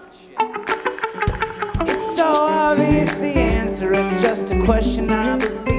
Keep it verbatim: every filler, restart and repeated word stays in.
It's so obvious the answer, it's just a question I believe.